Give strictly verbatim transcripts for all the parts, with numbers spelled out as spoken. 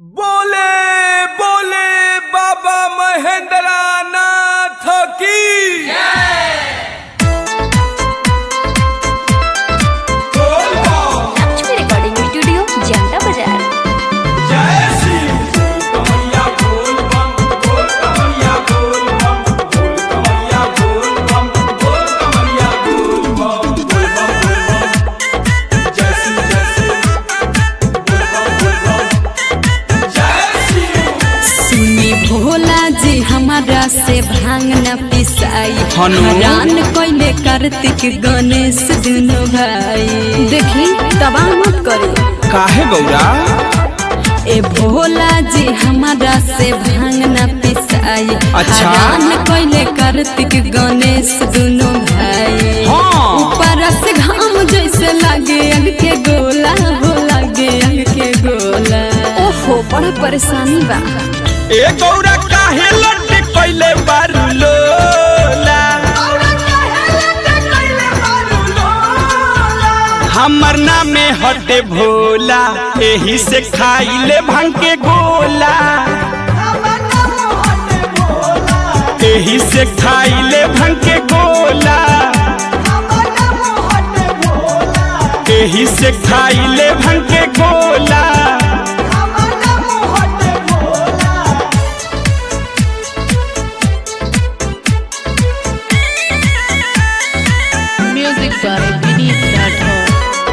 बोले बोले बाबा महेंद्र नाथ की लक्ष्मी रिकॉर्डिंग स्टूडियो जनता बाजार। जय श्री कमैया बोल बम बोल कमैया बोल बम बोल कमैया बोल बम बोल कमैया बोल बम बोल बम बोल बम जय श्री जय श्री बोल बम बोल बम जय श्री। सुनी भोला जी हमारा से भांग न पिसाई, हनु? हरान कोइले कार्तिक गणेश दुनो भाई। देखी तबाह मत करी। काहे गौरा ए भोला जी हमारा से भांग न पिसाई, अच्छा। हरान कोइले कार्तिक गणेश दुनो भाई। हाँ। ऊपर से घाम जैसे लागे अग के गोला, हो लागे अग के गोला। ओहो बड़ा परेशानी बा। ए गौरा काहे लट्टे कइले बारू लोला हमर नामे हटे भोला एही से खाइले भांग के गोला एही से खाइले भांग के गोला एही से खाइले भांग के गोला म्यूजिक बाय विनीत राठौर।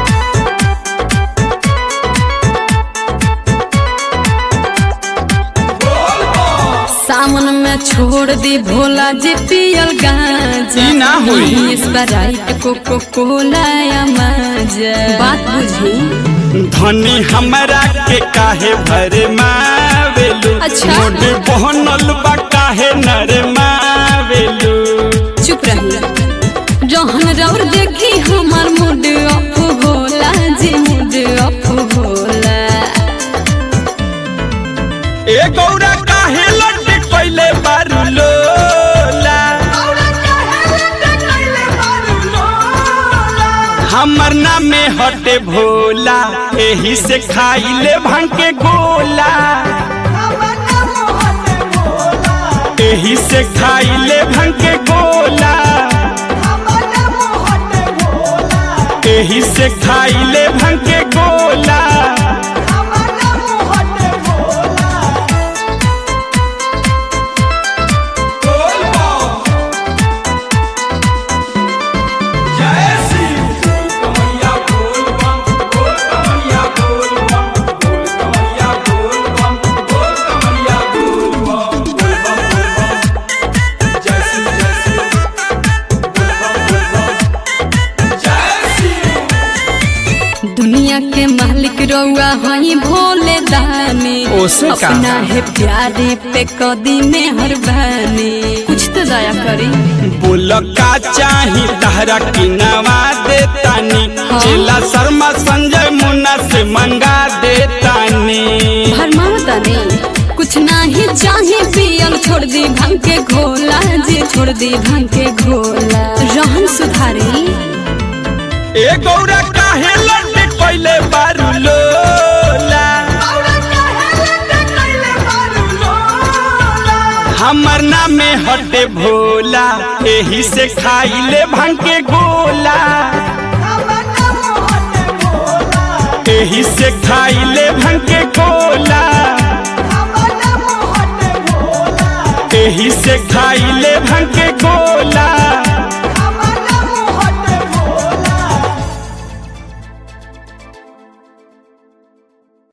सावन में छोड़ दी भोला जी पियल गांजा, ई ना होई। स्प्राइट कोको कोला या माजा। बात बुझी। धनी हमरा के काहे भरे मावेलू अच्छा। मोड बहनल बा काहे नर मावेलू चुप रही। जहन रौर देखी हमार मूड ऑफ होला जी, मूड ऑफ होला। ए गौरा काहे लट्टे कइले बारू लोला हमर नामे हटे भोला एही से खाइले भांग के गोला एही से खाइले भांग के गोला एही से खाइले भांग के गोला दुनिया के मालिक रउआ हई भोले दानी, ओसे का? अपना है प्यारे पे कदी में हरबानी। कुछ तो दया करी। बोल का चाही तहरा की नवा देतानी हाँ। चेला शर्मा संजय मुन्ना से मंगा देतानी भरमावतानी कुछ नहीं चाहे पियल छोड़ दी भांग के घोला जी, छोड़ दी भांग के घोला। रहन सुधारी। ए गौरा काहे लट्टे कइले बारू लोला हमर नामे हटे भोला एही से खाइले भांग के गोला एही से खाइले भांग के गोला एही से खाइले भांग के गोला